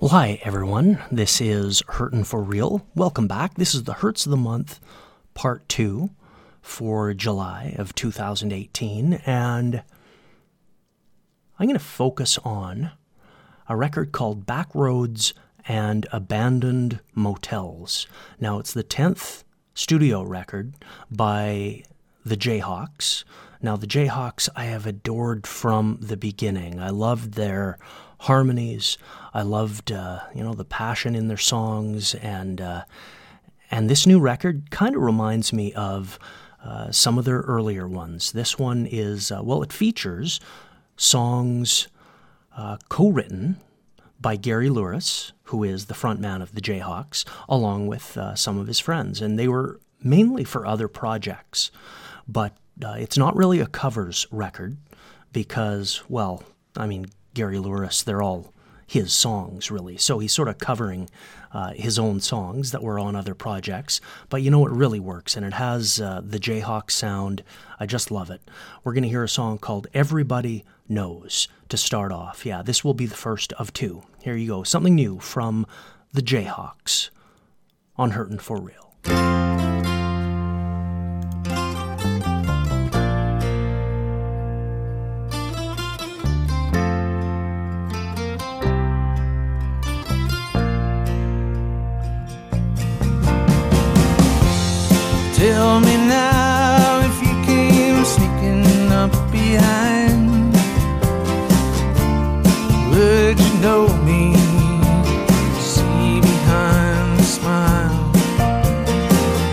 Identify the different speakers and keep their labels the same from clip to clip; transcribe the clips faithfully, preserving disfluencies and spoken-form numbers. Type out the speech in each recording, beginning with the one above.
Speaker 1: Well, hi, everyone. This is Hurtin' for Real. Welcome back. This is the Hurts of the Month, Part two for July of two thousand eighteen, and I'm going to focus on a record called Backroads and Abandoned Motels. Now, it's the tenth studio record by the Jayhawks. Now, the Jayhawks I have adored from the beginning. I loved their harmonies. I loved, uh, you know, the passion in their songs, and uh, and this new record kind of reminds me of uh, some of their earlier ones. This one is, uh, well, it features songs uh, co-written by Gary Louris, who is the frontman of the Jayhawks, along with uh, some of his friends, and they were mainly for other projects, but uh, it's not really a covers record because, well, I mean, Gary Louris, they're all his songs, really. So he's sort of covering uh, his own songs that were on other projects. But you know, it really works, and it has uh, the Jayhawk sound. I just love it. We're going to hear a song called Everybody Knows to start off. Yeah, this will be the first of two. Here you go. Something new from the Jayhawks on Hurtin' for Real.
Speaker 2: Tell me now if you came sneaking up behind. Would you know me? See behind the smile.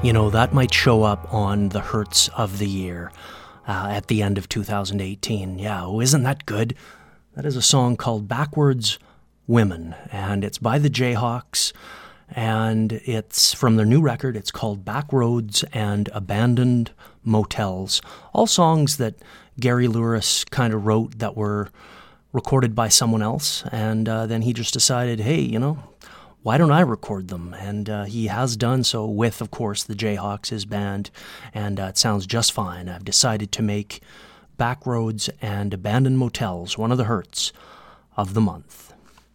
Speaker 1: You know, that might show up on the Hurts of the Year uh, at the end of two thousand eighteen. Yeah, oh, isn't that good? That is a song called Backwards Women, and it's by the Jayhawks, and it's from their new record. It's called Backroads and Abandoned Motels. All songs that Gary Louris kind of wrote that were recorded by someone else, and uh, then he just decided, hey, you know, why don't I record them? And uh, he has done so with, of course, the Jayhawks, his band, and uh, it sounds just fine. I've decided to make Backroads and Abandoned Motels one of the Hurts of the month.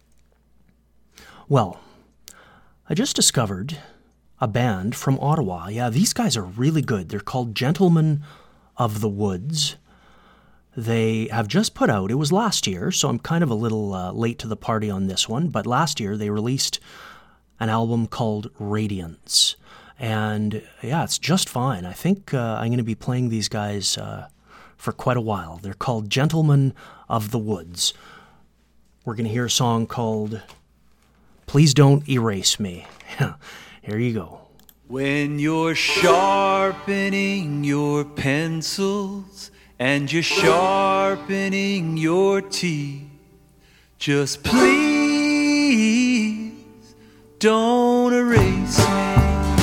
Speaker 1: Well, I just discovered a band from Ottawa. Yeah, these guys are really good. They're called Gentlemen of the Woods. They have just put out, it was last year, so I'm kind of a little uh, late to the party on this one, but last year they released an album called Radiance. And yeah, it's just fine. I think uh, I'm going to be playing these guys uh, for quite a while. They're called Gentlemen of the Woods. We're going to hear a song called Please Don't Erase Me. Here you go.
Speaker 2: When you're sharpening your pencils and you're sharpening your teeth, just please don't erase me.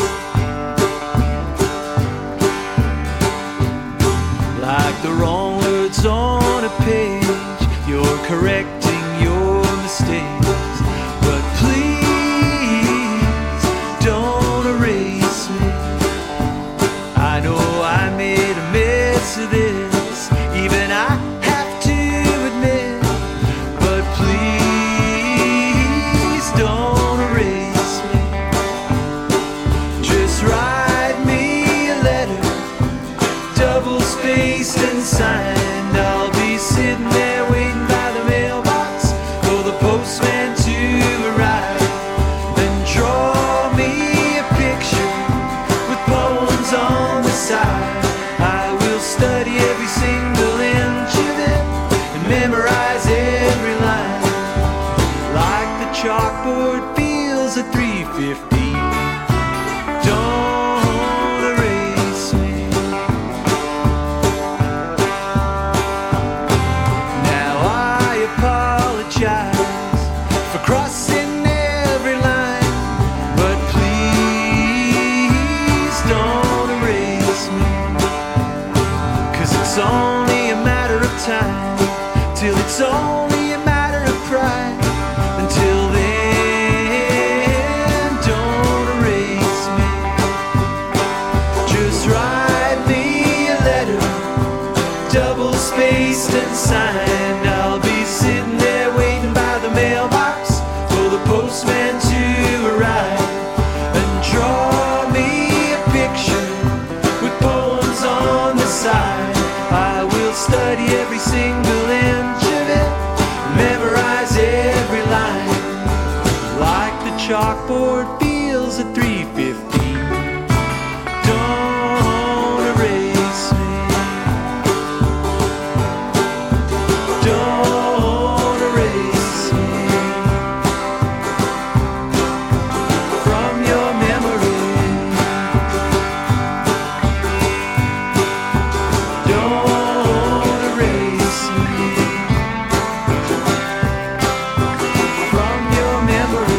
Speaker 2: Like the wrong words on a page, you're correcting your mistakes, but please don't erase me. I know I made a mess of this, even I have to admit, but please don't erase me. Just write me a letter, double-spaced and signed. I'll be sitting there waiting by the mailbox for the postman to arrive, and draw me a picture with poems on the side. I will study every single inch of it and memorize every line, like the chalkboard feels at three fifteen. Don't erase me. Now I apologize for crossing every line, but please don't erase me. It's only a matter of time, till it's only a matter of pride. Until then, don't erase me. Just write me a letter, double-spaced and signed. I'll be sitting there waiting by the mailbox for the postman to arrive, and draw me a picture with poems on the side. I will study every single inch of it, memorize every line, like the chalkboard feels at three fifteen. Don't erase me. Don't erase me from your memory. Don't erase me from your memory.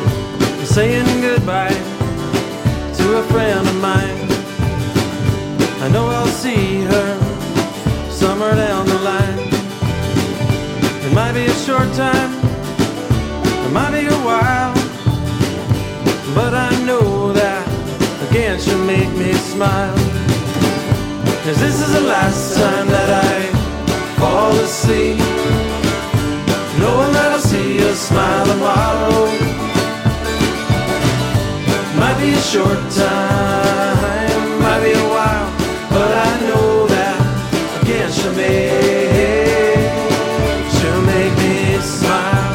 Speaker 2: saying goodbye to a friend of mine. see her somewhere down the line. It might be a short time, it might be a while, but I know that again she'll make me smile. 'Cause this is the last time that I fall asleep, knowing that I'll see you smile tomorrow. Might be a short time, might be a while, but I know that again she'll make, she'll make me smile.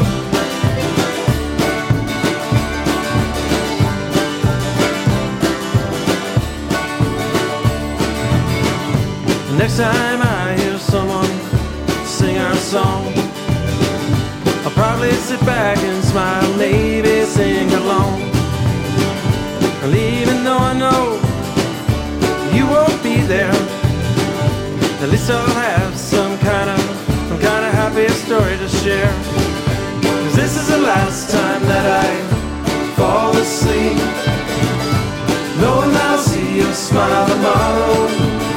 Speaker 2: Next time I hear someone sing our song, I'll probably sit back and smile, maybe sing along. And even though I know you won't be there, at least I'll have some kind of, some kind of happy story to share. 'Cause this is the last time that I fall asleep, knowing that I'll see you smile tomorrow.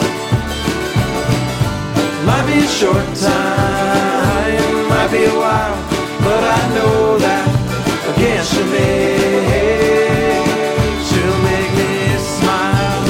Speaker 2: Might be a short time, might be a while, but I know that again she'll make, she'll make me smile.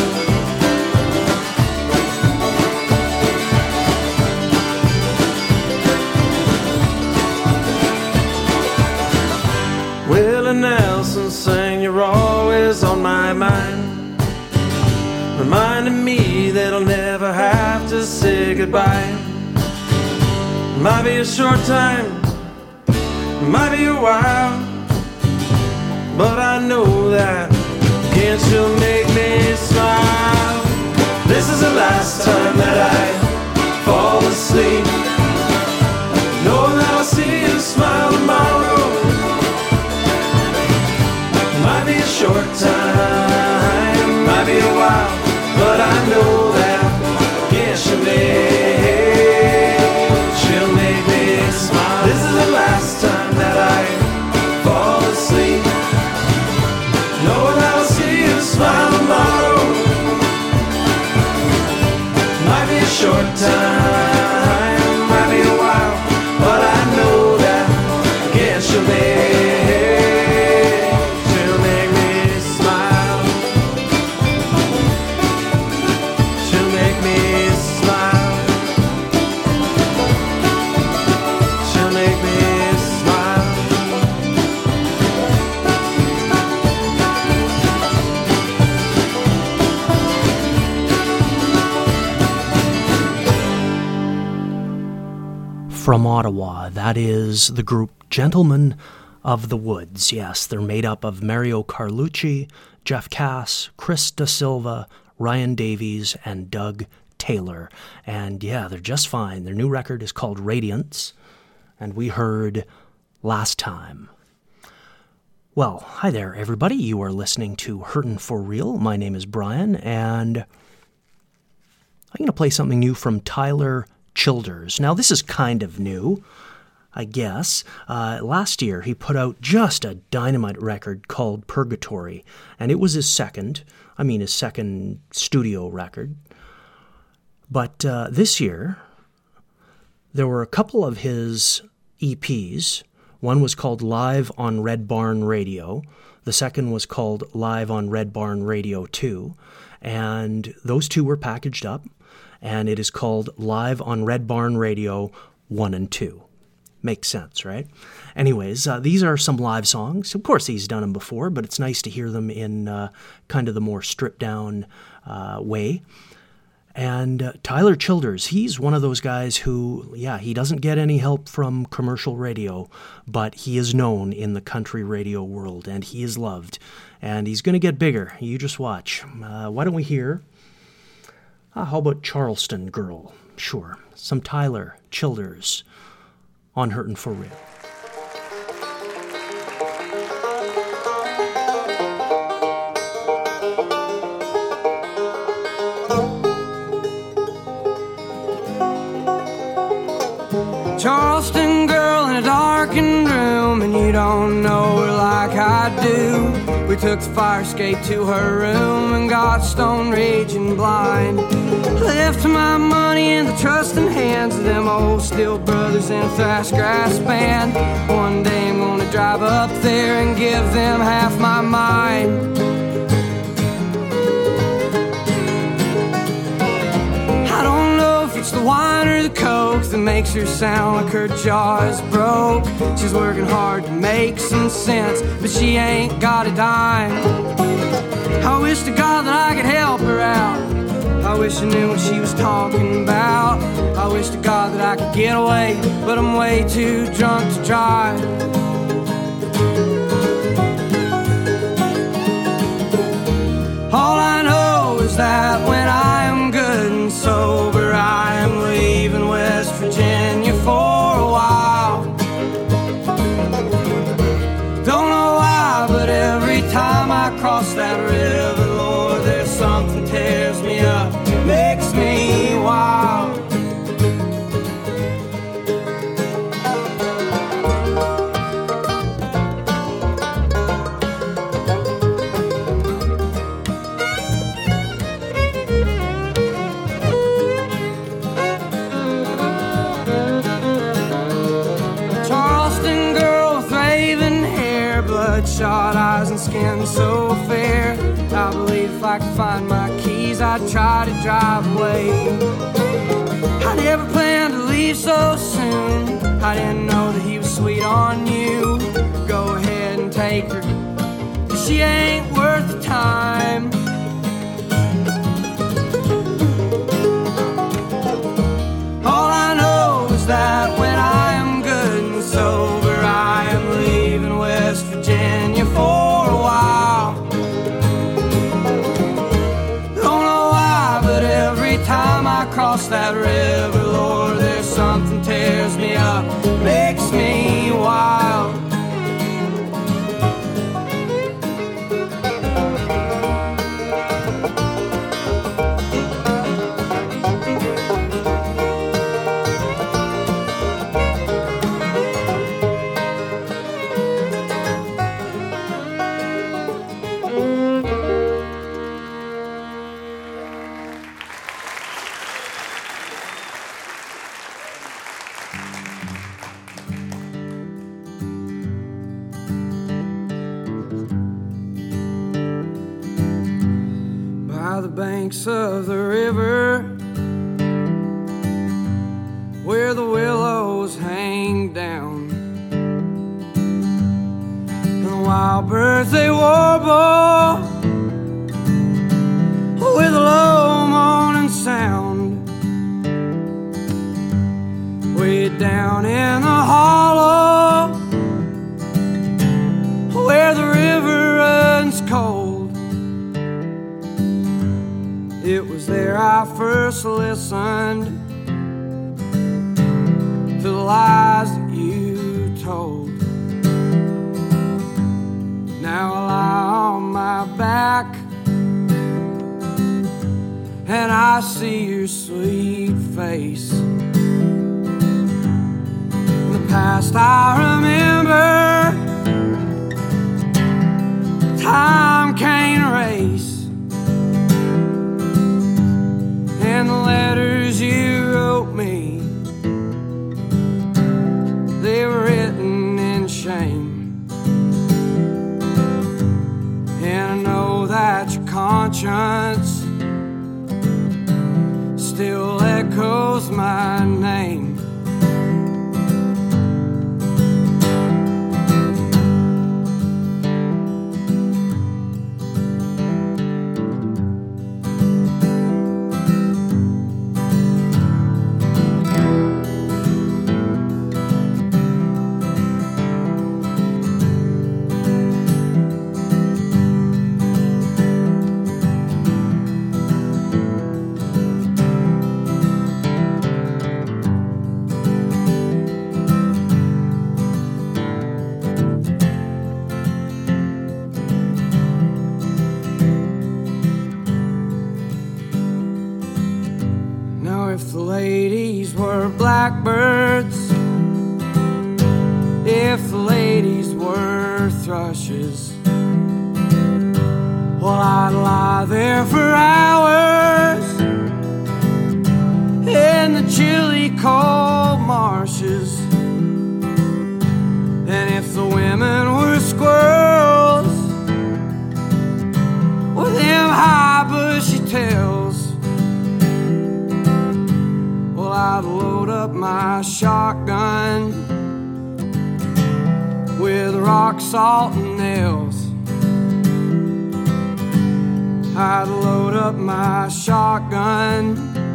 Speaker 2: Willie Nelson sang "You're Always on My Mind," reminding me that I'll never have to say goodbye. Might be a short time, might be a while, but I know that again she'll make me smile. This is the last time that I fall asleep, knowing that I'll see you smile tomorrow. Might be a short time, might be a while, but I know that again she'll make, she'll make me smile. This is the last time that I fall asleep, knowing that I'll see you smile tomorrow. Might be a short time, might be a while, but I know that again she'll make, she'll make me smile. She'll make me smile. She'll make me smile.
Speaker 1: From Ottawa, that is the group Gentlemen of the Woods. Yes, they're made up of Mario Carlucci, Jeff Cass, Chris Da Silva, Ryan Davies, and Doug Taylor. And yeah, they're just fine. Their new record is called Radiance, and we heard Last Time. Well, hi there, everybody. You are listening to Hurtin' for Real. My name is Brian, and I'm going to play something new from Tyler Childers. Now, this is kind of new, I guess. Uh, last year, he put out just a dynamite record called Purgatory, and it was his second, I mean his second studio record. But uh, this year, there were a couple of his E Ps. One was called Live on Red Barn Radio. The second was called Live on Red Barn Radio two. And those two were packaged up, and it is called Live on Red Barn Radio one and two. Makes sense, right? Anyways, uh, these are some live songs. Of course, he's done them before, but it's nice to hear them in uh, kind of the more stripped-down uh, way. And uh, Tyler Childers, he's one of those guys who, yeah, he doesn't get any help from commercial radio, but he is known in the country radio world, and he is loved. And he's going to get bigger. You just watch. Uh, why don't we hear... Uh, how about Charleston Girl? Sure. Some Tyler Childers on Hurtin' for Real.
Speaker 2: Charleston girl
Speaker 3: in a darkened room, and you don't know her like I do. We took the fire escape to her room and got stone raging blind. Left my money in the trusting hands of them old Steel Brothers in a thrash grass band. One day I'm gonna drive up there and give them half my mind. I don't know if it's the wine or the coke that makes her sound like her jaw is broke. She's working hard to make some sense, but she ain't got a dime. I wish to God that I could help her out. I wish I knew what she was talking about. I wish to God that I could get away, but I'm way too drunk to drive. All I know is that when I am good and sober, I am leaving West Virginia for a while. Don't know why, but every time I cross that river, Lord, there's something tears me up, makes me wild. Bloodshot eyes and skin so fair. I believe if I could find my keys, I'd try to drive away. I never planned to leave so soon. I didn't know that he was sweet on you. Go ahead and take her, 'cause she ain't worth the time. All I know is that when I am good and sober, I am leaving West Virginia for a while. Don't know why, but every time I cross that river, Lord, there's something tears me up, makes me wild. Banks of the river, where the willows hang down, and the wild birds they warble with a low moaning sound. Way down in the hollow, where the river runs cold, it was there I first listened to the lies that you told. Now I lie on my back and I see your sweet face. In the past I remember, time can't erase. And the letters you wrote me, they were written in shame. And I know that your conscience still echoes my name. If the ladies were blackbirds marshes. Well, I'd lie there for hours in the chilly cold marshes. And if the women were squirrels with them high bushy tails, well, I'd load up my shotgun with rock salt and nails. I'd load up my shotgun.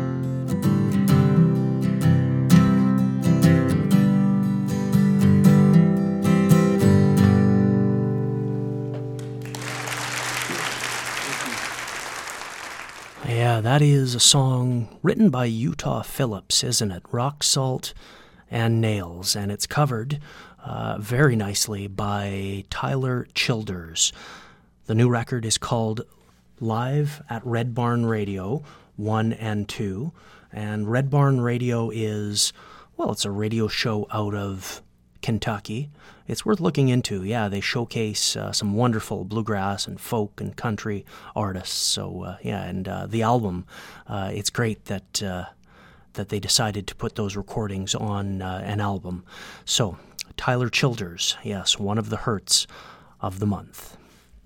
Speaker 1: Yeah, that is a song written by Utah Phillips, isn't it? Rock Salt and Nails, and it's covered uh, very nicely by Tyler Childers. The new record is called Live at Red Barn Radio one and two, and Red Barn Radio is, well, it's a radio show out of Kentucky. It's worth looking into. Yeah, they showcase uh, some wonderful bluegrass and folk and country artists. So, uh, yeah, and uh, the album, uh, it's great that uh, that they decided to put those recordings on uh, an album. So, Tyler Childers, yes, one of the hurts of the month.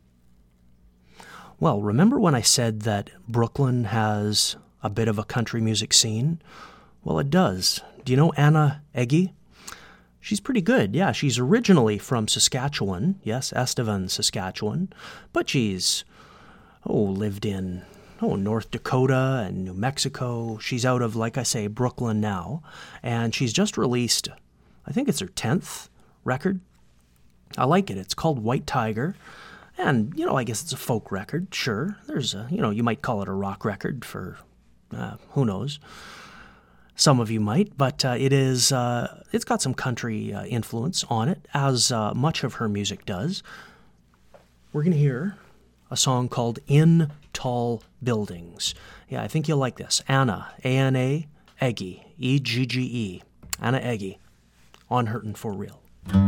Speaker 1: Well, remember when I said that Brooklyn has a bit of a country music scene? Well, it does. Do you know Anna Egge? She's pretty good, yeah. She's originally from Saskatchewan, yes, Estevan, Saskatchewan, but she's, oh, lived in, oh, North Dakota and New Mexico. She's out of, like I say, Brooklyn now, and she's just released, I think it's her tenth record. I like it. It's called White Tiger. And, you know, I guess it's a folk record, sure. There's a, you know, you might call it a rock record for, uh, who knows. Some of you might, but uh, it is, uh, it's got some country uh, influence on it, as uh, much of her music does. We're going to hear a song called In Tall Buildings. Yeah, I think you'll like this. Anna, A N A, Egge, E G G E. Anna Egge, on Hurtin' for Real.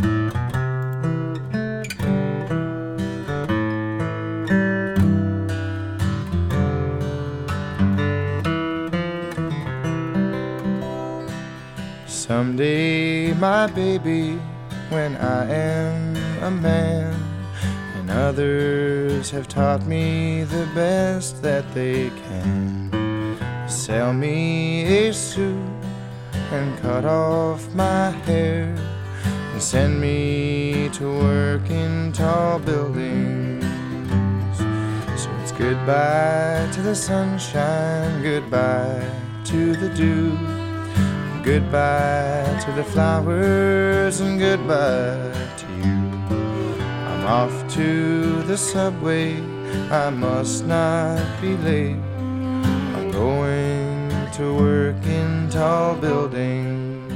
Speaker 4: Someday, my baby, when I am a man, and others have taught me the best that they can, sell me a suit and cut off my hair and send me to work in tall buildings. So it's goodbye to the sunshine, goodbye to the dew, goodbye to the flowers and goodbye to you. I'm off to the subway, I must not be late. I'm going to work in tall buildings.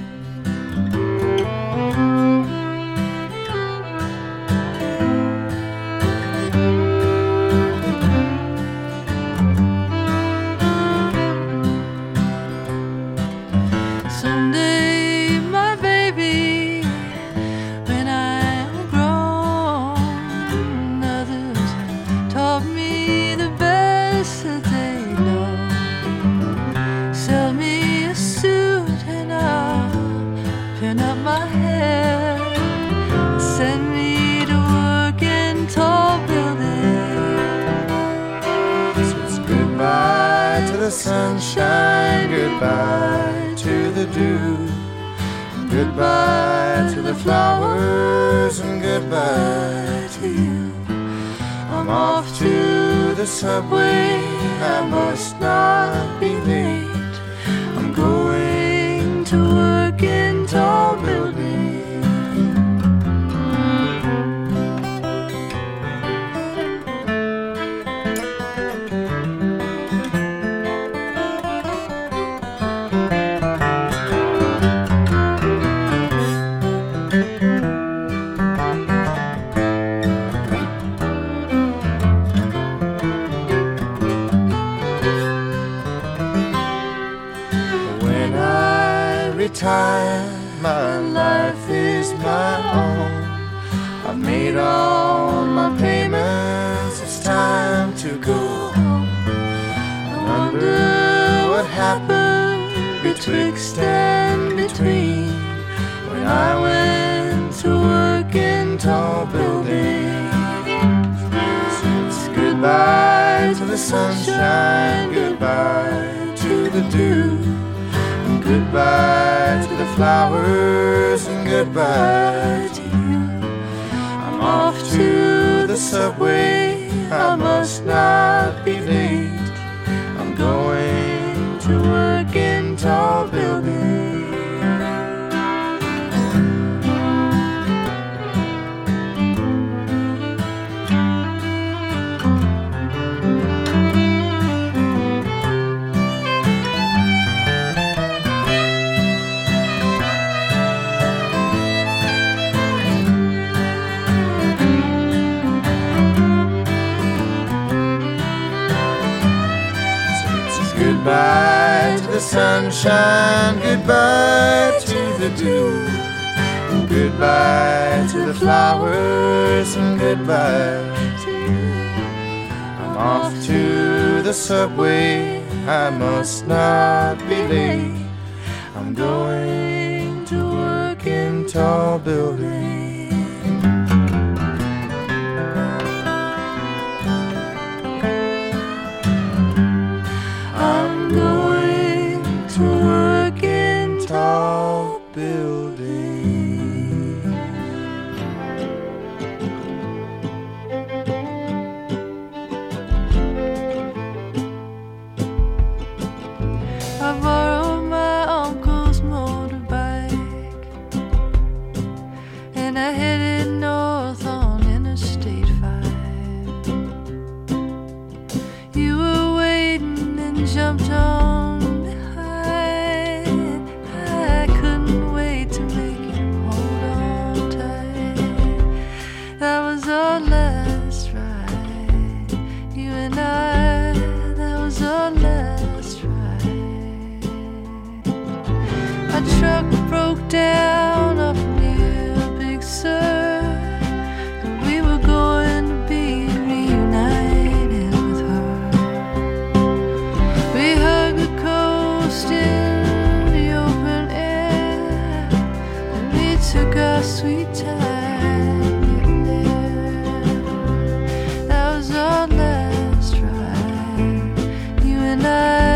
Speaker 4: Sunshine, goodbye to the dew, goodbye to the flowers and goodbye to you. I'm off to the subway, I must not be late. I'm going to work in tall buildings. My life is my own. I'll I've made all my payments, it's time to go home. I wonder what happened betwixt and between when I went to work in tall buildings. So it's goodbye to the sunshine, goodbye to the dew, and goodbye to the flowers, and goodbye to you. I'm off to the subway, I must not be late. I'm going to work in tall buildings. Goodbye to the sunshine, goodbye to the dew, and goodbye to the flowers, and goodbye to you. I'm off to the subway, I must not be late. I'm going to work in tall buildings. Tall building.
Speaker 5: I borrowed my uncle's motorbike and I headed north on Interstate five. You were waiting and jumped on. Truck broke down up near Big Sur, and we were going to be reunited with her. We hugged the coast in the open air, and we took our sweet time getting there. That was our last ride, you and I.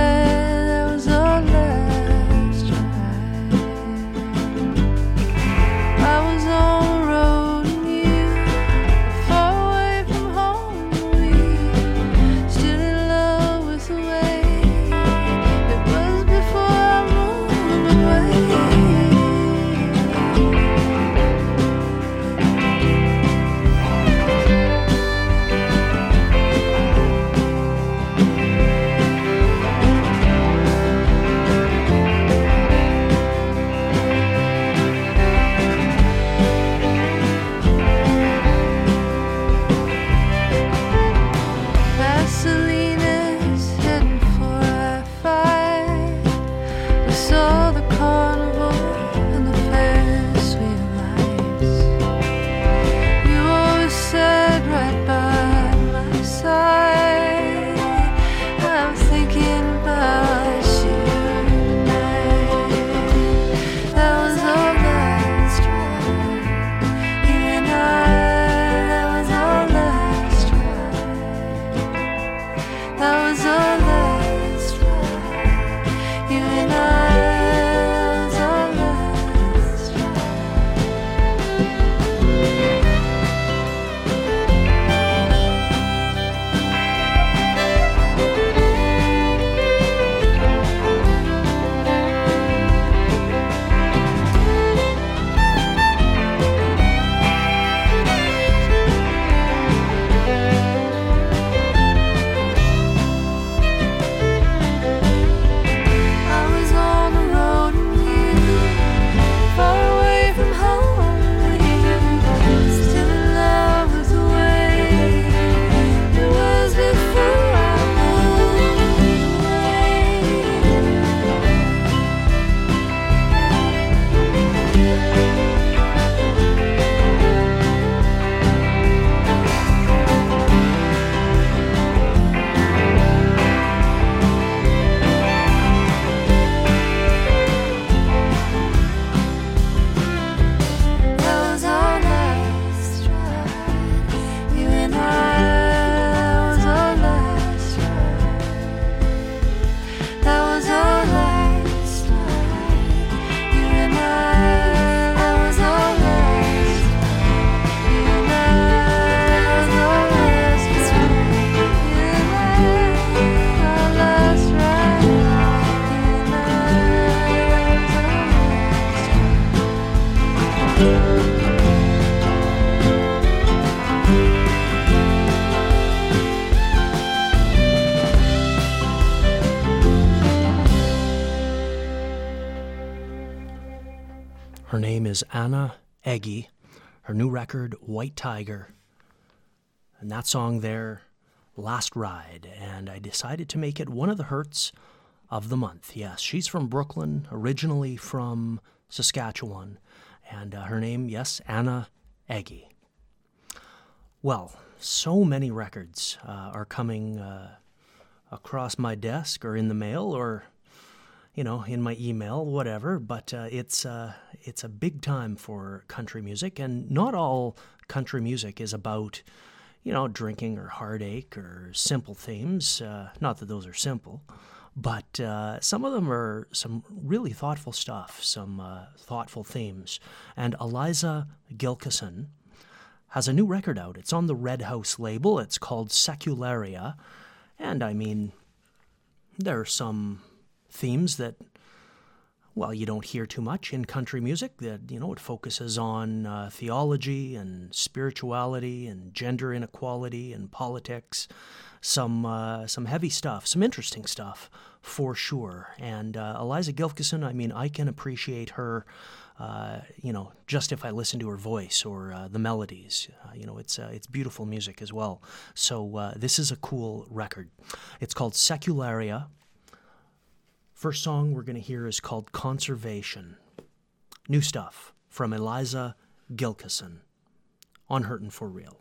Speaker 1: name is Anna Eggy. Her new record, White Tiger. And that song there, Last Ride. And I decided to make it one of the hurts of the month. Yes, she's from Brooklyn, originally from Saskatchewan. And uh, her name, yes, Anna Eggy. Well, so many records uh, are coming uh, across my desk or in the mail or, you know, in my email, whatever. But uh, it's uh, it's a big time for country music. And not all country music is about, you know, drinking or heartache or simple themes. Uh, not that those are simple. But uh, some of them are some really thoughtful stuff, some uh, thoughtful themes. And Eliza Gilkyson has a new record out. It's on the Red House label. It's called Secularia. And I mean, there are some themes that, well, you don't hear too much in country music. That, you know, it focuses on uh, theology and spirituality and gender inequality and politics. Some uh, some heavy stuff, some interesting stuff for sure. And uh, Eliza Gilkyson, I mean, I can appreciate her, uh, you know, just if I listen to her voice or uh, the melodies. Uh, you know, it's uh, it's beautiful music as well. So uh, this is a cool record. It's called Secularia. First song we're going to hear is called Conservation. New stuff from Eliza Gilkyson on Hurtin' for Real.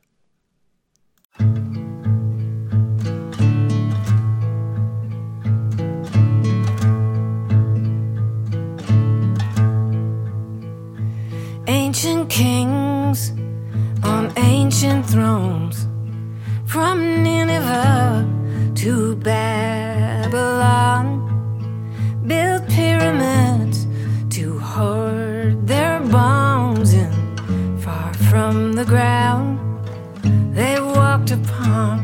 Speaker 6: Ancient kings on ancient thrones, from Nineveh to Babylon, built pyramids to hoard their bones, and far from the ground they walked upon.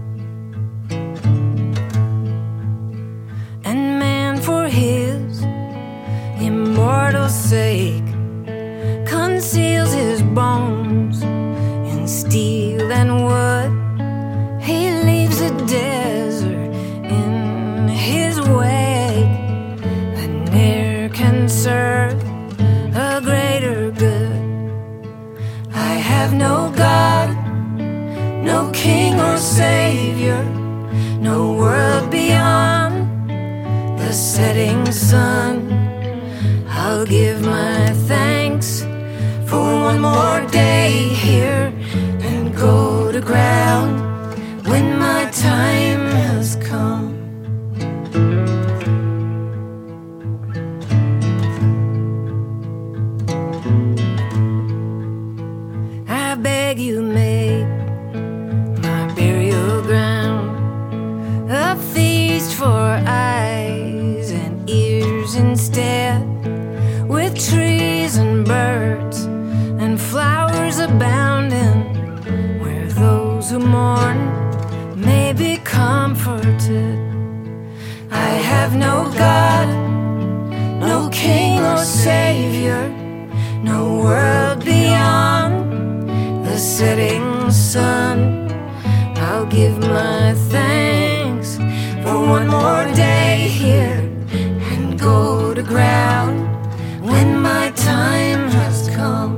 Speaker 6: And man, for his immortal sake, conceals his bones in steel and wood. He leaves a desert in his wake that ne'er can serve a greater good. I have no God, no king or savior, no world beyond the setting sun. I'll give my thanks for one more day here and go to ground when my time has come. I beg you, make my burial ground a feast for eyes and ears instead, with trees and birds and flowers abounding, where those who mourn may be comforted. I have no God, no king or savior, no world beyond the setting sun. I'll give my thanks for one more day here and go to ground when my time has come.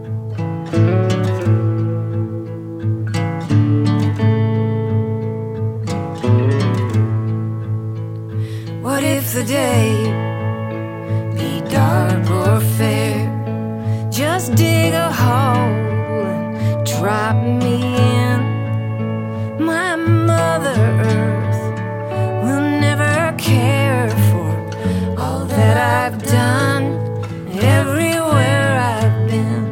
Speaker 6: What if the day be dark or fair? Just dig a hole and drop me in. My Mother Earth will never care for all that I've done everywhere I've been.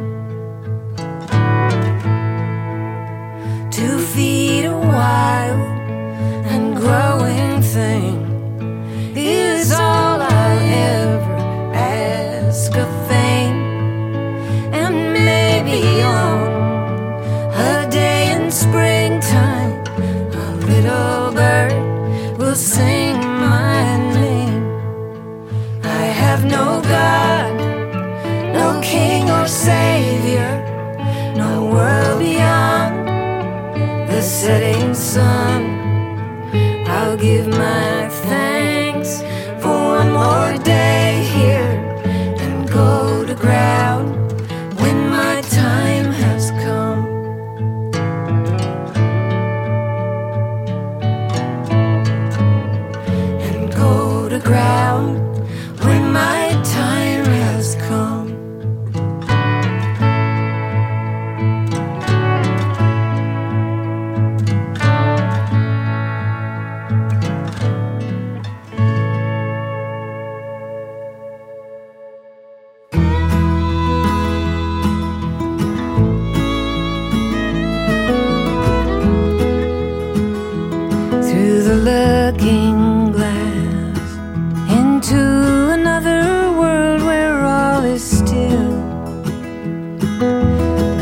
Speaker 6: To feed a wild and growing thing is all I'll ever ask of fame. And maybe on a day in springtime, a little bird will sing my name. I have no God, no king or savior, no world beyond the setting sun. I'll give my thanks for one more day here and go to ground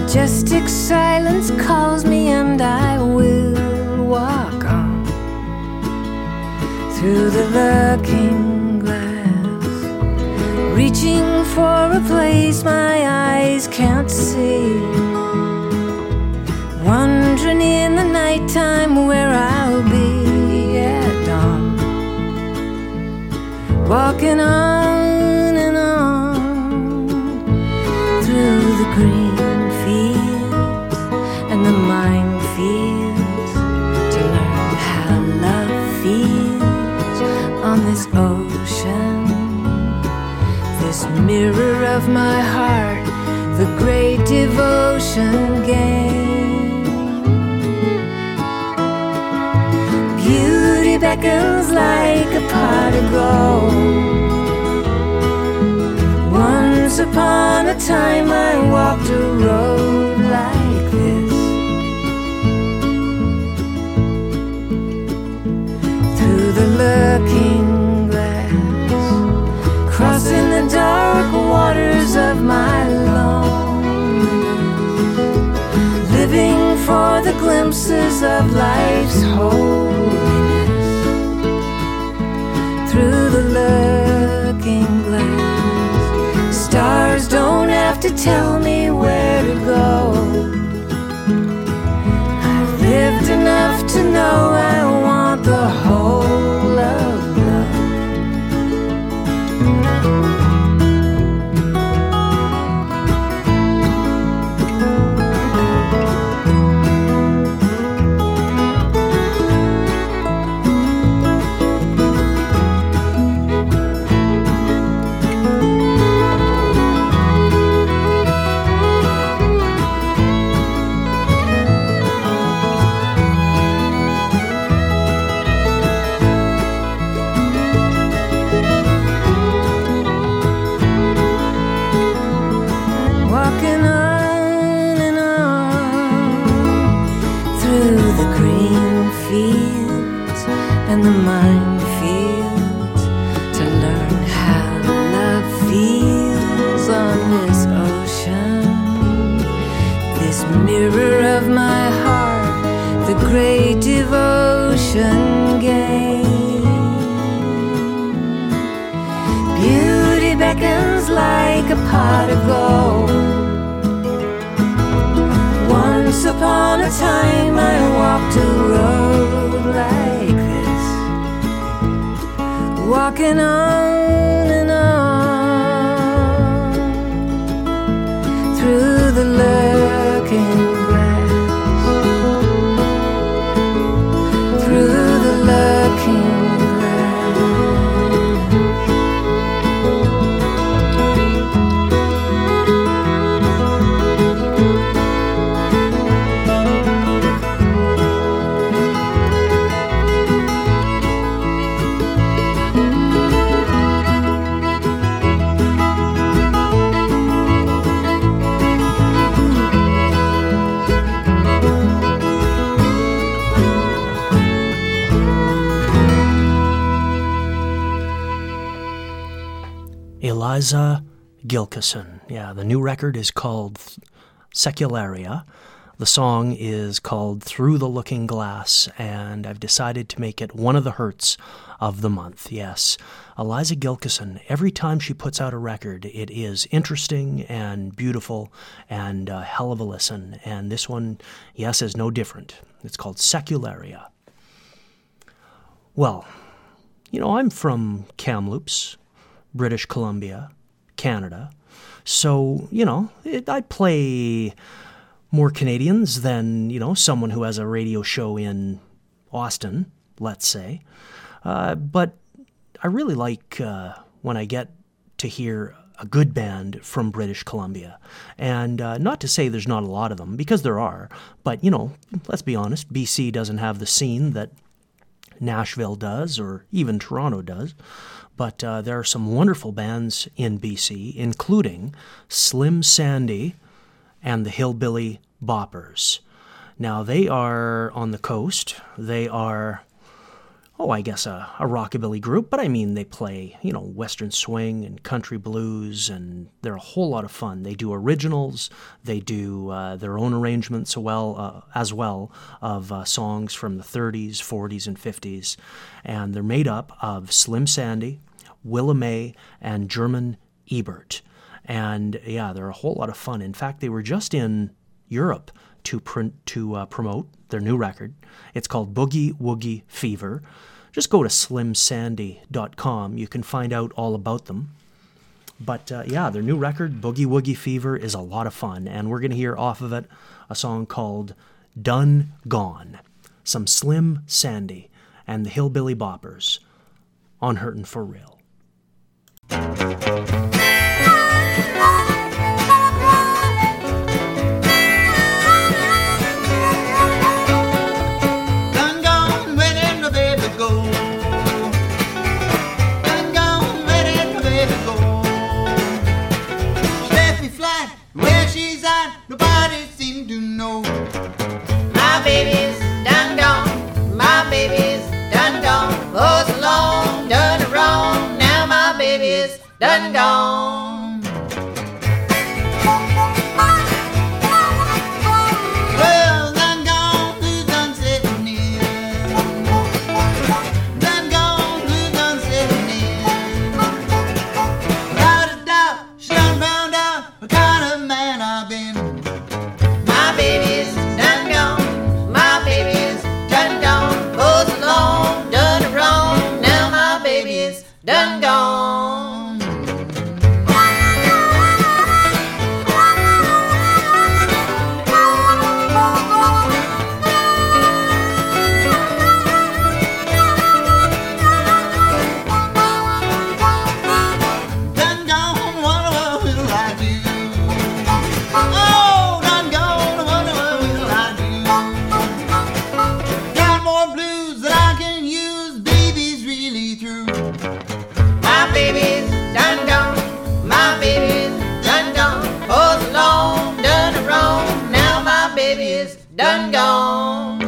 Speaker 6: Majestic silence calls me and I will walk on through the looking glass, reaching for a place my eyes can't see, wandering in the nighttime where I'll be at dawn, walking on and on through the green fields and the minefields to learn how love feels on this ocean, this mirror of my heart, the great devotion game. Beauty beckons like a pot of gold. Once upon a time I walked a road like this, through the looking glass, crossing the dark waters of my loneliness, living for the glimpses of life's holiness, through the looking glass. Stars don't have to tell me where to go. I've lived enough to know I want the whole of love. And the minefields to learn how love feels on this ocean, this mirror of my heart, the great devotion game. Beauty beckons like a pot of gold. Once upon a time I walked a road like this, walking on and on through the looking glass, through the looking
Speaker 1: Eliza Gilkyson. Yeah, the new record is called Secularia. The song is called Through the Looking Glass, and I've decided to make it one of the hurts of the month. Yes, Eliza Gilkyson, every time she puts out a record, it is interesting and beautiful and a hell of a listen. And this one, yes, is no different. It's called Secularia. Well, you know, I'm from Kamloops, British Columbia, Canada. So, you know, it, I play more Canadians than, you know, someone who has a radio show in Austin, let's say. Uh, but I really like uh, when I get to hear a good band from British Columbia. And uh, not to say there's not a lot of them, because there are. But, you know, let's be honest, B C doesn't have the scene that Nashville does, or even Toronto does. But uh, there are some wonderful bands in B C, including Slim Sandy and the Hillbilly Boppers. Now, they are on the coast. They are oh, I guess a, a rockabilly group, but I mean they play, you know, western swing and country blues, and they're a whole lot of fun. They do originals, they do uh, their own arrangements well, uh, as well of uh, songs from the thirties, forties, and fifties, and they're made up of Slim Sandy, Willa May, and German Ebert. And yeah, they're a whole lot of fun. In fact, they were just in Europe to print, to uh, promote their new record. It's called Boogie Woogie Fever. Just go to slim sandy dot com. You can find out all about them. But uh, yeah, their new record, Boogie Woogie Fever, is a lot of fun. And we're going to hear off of it a song called Done Gone. Some Slim Sandy and the Hillbilly Boppers on Hurtin' for Real.
Speaker 7: Nobody seemed to know. My baby's done gone. My baby's done gone. Oh, so long, done it wrong. Now my baby's done gone. Well, done gone, who's done sitting here? Done gone, who's done sitting here? Without a doubt, she done found out what kind of man I've been. My baby's done gone, my baby's done gone. Oh, so long, done it wrong. Now my baby's done gone. Done gone, what will I do? Oh, done gone, what will I do? Got more blues that I can use, baby's really through. My baby's done gone, my baby's done gone. Oh, so long, done it wrong. Now my baby's done gone.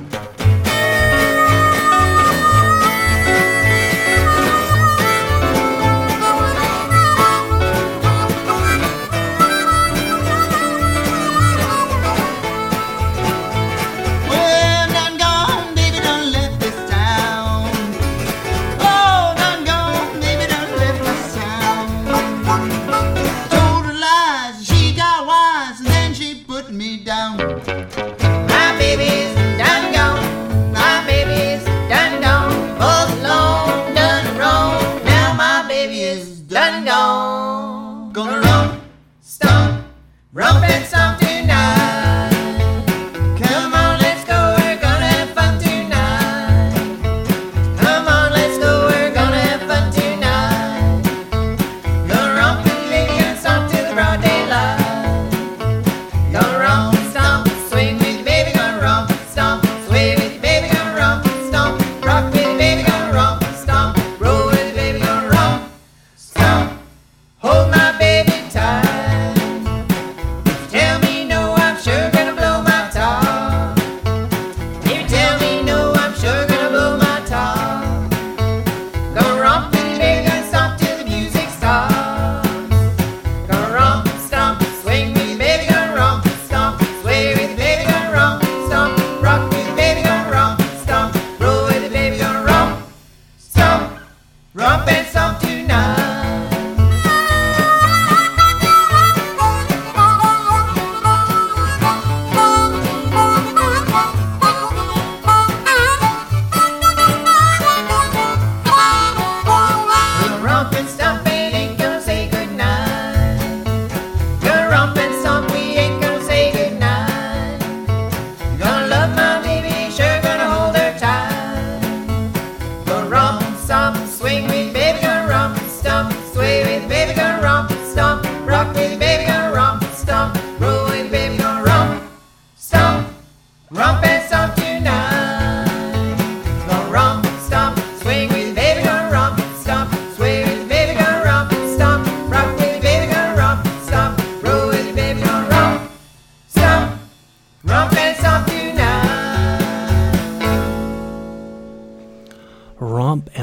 Speaker 7: Well, done gone, baby done left this town. Oh, done gone, baby done left this town. Told her lies, she got wise, and then she put me down. My baby's done gone, my baby's done gone. Oh, so long, done it wrong. Now my baby is done gone. Gonna rump, stomp, rump and stomp tonight. Come on, let's go, we're gonna have fun tonight. Come on, let's go, we're gonna have fun tonight. Gonna romp and baby and stomp till the broad daylight. Gonna romp and stomp, swing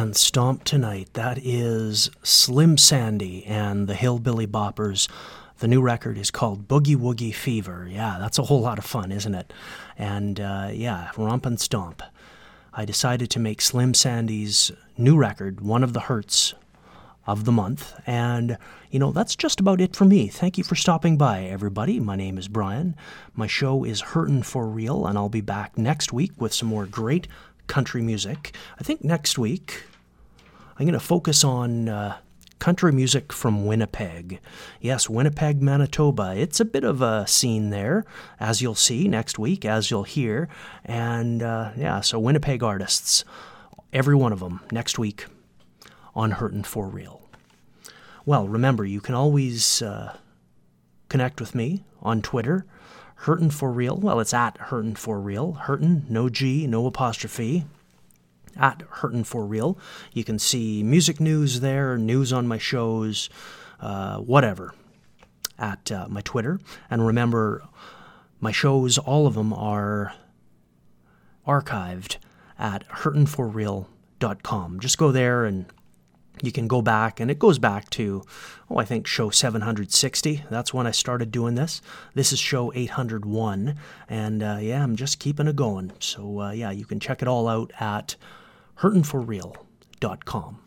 Speaker 1: and Stomp Tonight. That is Slim Sandy and the Hillbilly Boppers. The new record is called Boogie Woogie Fever. Yeah, that's a whole lot of fun, isn't it? And uh, yeah, romp and stomp. I decided to make Slim Sandy's new record one of the hurts of the month. And, you know, that's just about it for me. Thank you for stopping by, everybody. My name is Brian. My show is Hurtin' for Real, and I'll be back next week with some more great country music. I think next week I'm going to focus on uh, country music from Winnipeg. Yes, Winnipeg, Manitoba. It's a bit of a scene there, as you'll see next week, as you'll hear. And uh, yeah, so Winnipeg artists, every one of them, next week on Hurtin' for Real. Well, remember, you can always uh, connect with me on Twitter, Hurtin' for Real. Well, it's at Hurtin' for Real. Hurtin', no G, no apostrophe. At Hurtin' for Real. You can see music news there, news on my shows, uh, whatever, at uh, my Twitter. And remember, my shows, all of them are archived at hurtin for real dot com. Just go there and you can go back, and it goes back to, oh, I think show seven hundred sixty. That's when I started doing this. This is show eight hundred one, and uh, yeah, I'm just keeping it going. So uh, yeah, you can check it all out at hurtin for real dot com.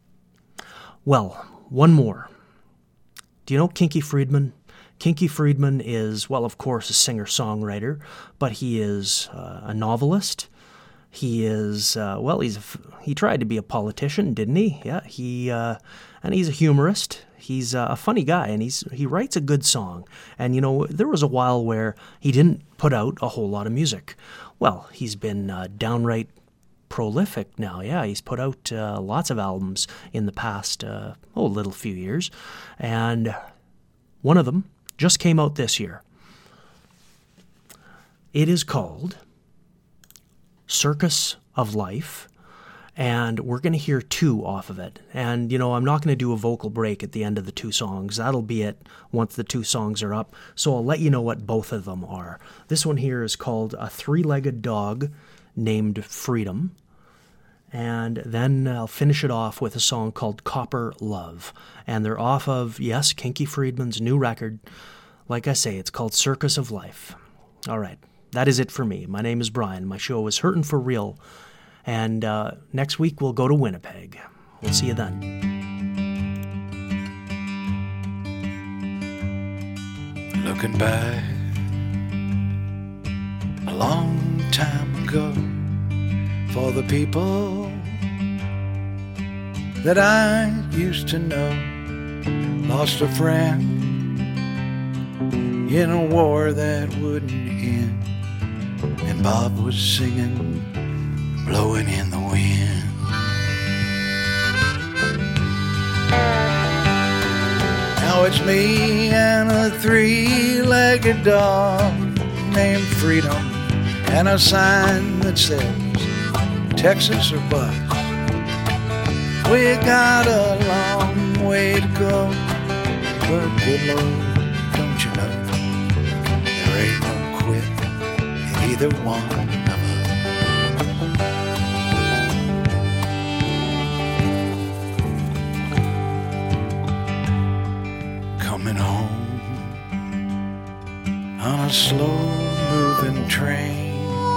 Speaker 1: Well, one more. Do you know Kinky Friedman? Kinky Friedman is, well, of course, a singer-songwriter, but he is uh, a novelist. He is, uh, well, he's a, he tried to be a politician, didn't he? Yeah, he, uh, and he's a humorist. He's uh, a funny guy, and he's he writes a good song. And, you know, there was a while where he didn't put out a whole lot of music. Well, he's been uh, downright prolific now. Yeah, he's put out uh, lots of albums in the past, uh, oh, little few years. And one of them just came out this year. It is called Circus of Life, and we're going to hear two off of it. And, you know, I'm not going to do a vocal break at the end of the two songs. That'll be it once the two songs are up. So I'll let you know what both of them are. This one here is called A Three-Legged Dog Named Freedom. And then I'll finish it off with a song called Copper Love. And they're off of, yes, Kinky Friedman's new record. Like I say, it's called Circus of Life. All right. That is it for me. My name is Brian. My show is Hurtin' for Real. And uh, next week we'll go to Winnipeg. We'll see you then.
Speaker 2: Looking back a long time ago, for the people that I used to know, lost a friend in a war that wouldn't end. And Bob was singing, blowing in the wind. Now it's me and a three-legged dog named Freedom, and a sign that says Texas or bust. We got a long way to go, but good Lord, don't you know, there ain't no quit in either one of us. Coming home on a slow-moving train,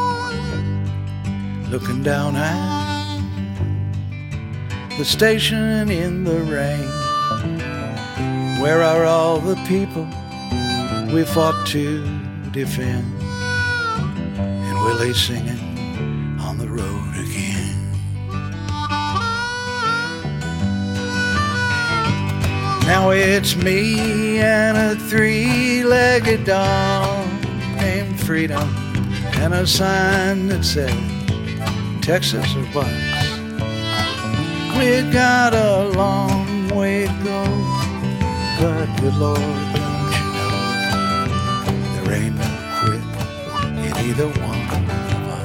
Speaker 2: looking down at the station in the rain. Where are all the people we fought to defend? And Willie singing on the road again. Now it's me and a three-legged dog named Freedom, and a sign that says Texas or bust. We got a long way to go, but good Lord, don't you know, there ain't no quit in either one of us.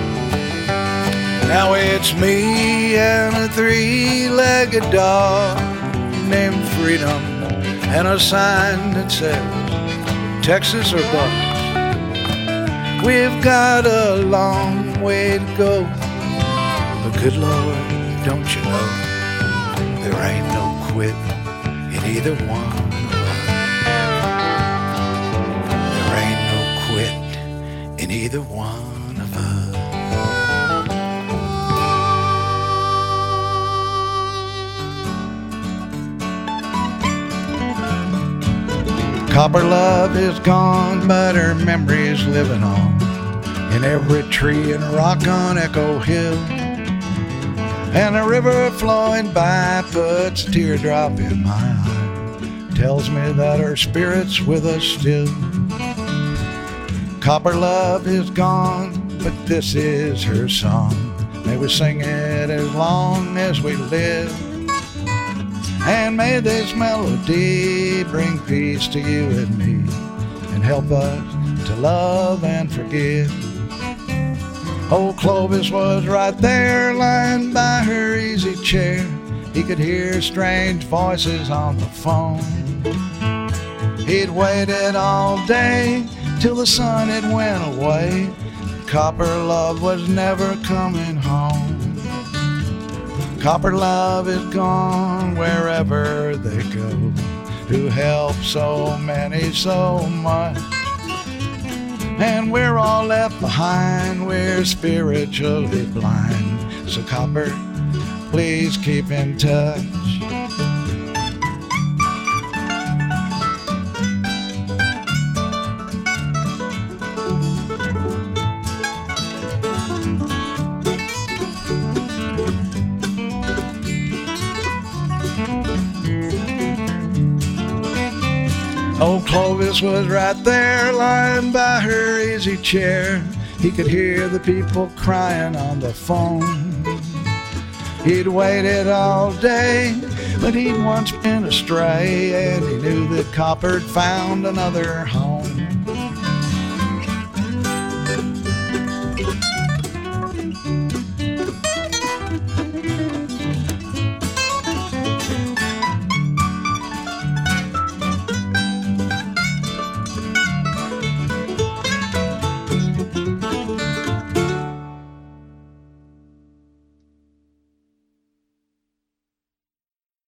Speaker 2: Now it's me and a three-legged dog named Freedom, and a sign that says Texas or bust. We've got a long way to go, but good Lord,
Speaker 8: don't you know, there ain't no quit in either one of us. There ain't no quit in either one of us. Copper love is gone, but her memory's living on in every tree and rock on Echo Hill. And a river flowing by puts a teardrop in my eye, tells me that her spirit's with us still. Copper love is gone, but this is her song. May we sing it as long as we live. And may this melody bring peace to you and me, and help us to love and forgive. Old Clovis was right there, lying by her easy chair. He could hear strange voices on the phone. He'd waited all day till the sun had went away. Copper love was never coming home. Copper love is gone wherever they go, who helped so many so much. And we're all left behind, we're spiritually blind. So Copper, please keep in touch. Old Clovis was right there, lying by her easy chair. He could hear the people crying on the phone. He'd waited all day, but he'd once been astray, and he knew that Copper'd found another home.